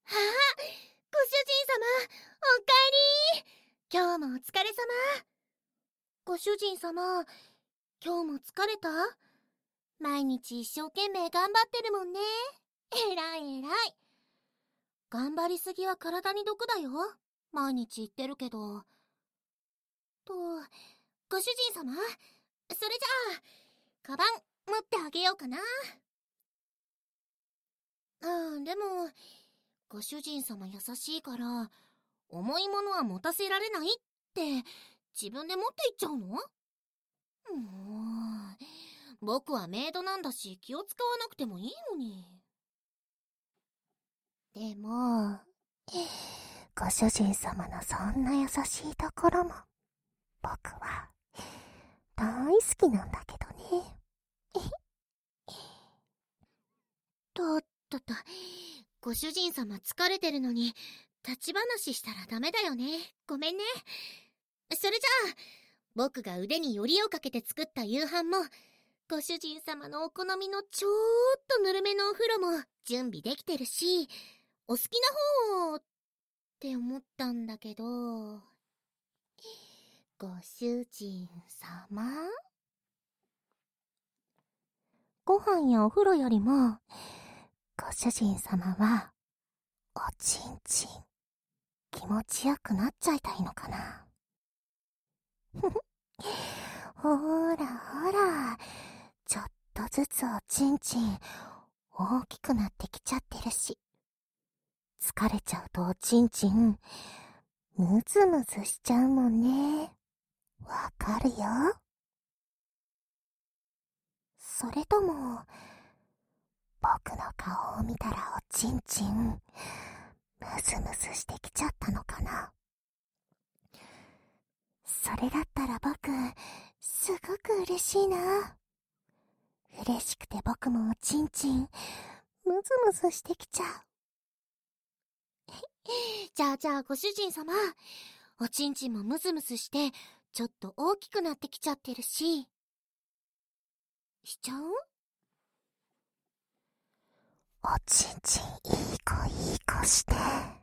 ご主人様、おかえり。今日もお疲れ様。ご主人様、今日も疲れた？毎日一生懸命頑張ってるもんね。えらいえらい。頑張りすぎは体に毒だよ。毎日言ってるけど。ご主人様、それじゃあ、カバン持ってあげようかな。でも、ご主人様優しいから、重いものは持たせられないって、自分で持っていっちゃうの？僕はメイドなんだし気を使わなくてもいいのに。でも、ご主人様のそんな優しいところも、僕は、大好きなんだけどね。ご主人様疲れてるのに、立ち話したらダメだよね。ごめんね。それじゃあ、僕が腕によりをかけて作った夕飯も、ご主人様のお好みのちょーっとぬるめのお風呂も準備できてるし、お好きな方って思ったんだけど、ご主人様？ご飯やお風呂よりも、ご主人様は、おちんちん、気持ちよくなっちゃいたいのかな。ほらほら、ちょっとずつおちんちん、大きくなってきちゃってるし。疲れちゃうとおちんちん、ムズムズしちゃうもんね。わかるよ。それとも、僕の顔を見たらおちんちん、ムズムズしてきちゃったのかな。それだったら僕、すごく嬉しいな。嬉しくて僕もおちんちん、ムズムズしてきちゃう。じゃあご主人様、おちんちんもムズムズして、ちょっと大きくなってきちゃってるし。しちゃう？おちんちんいい子して。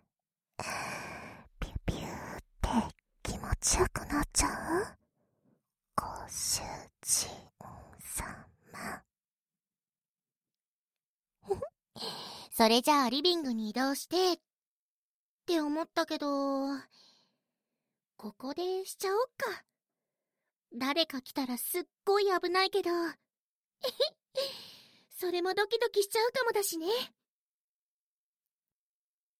ピュピューって気持ちよくなっちゃう？ご主人様。それじゃあリビングに移動してって思ったけど、ここでしちゃおっか。誰か来たらすっごい危ないけど。それもドキドキしちゃうかもだしね。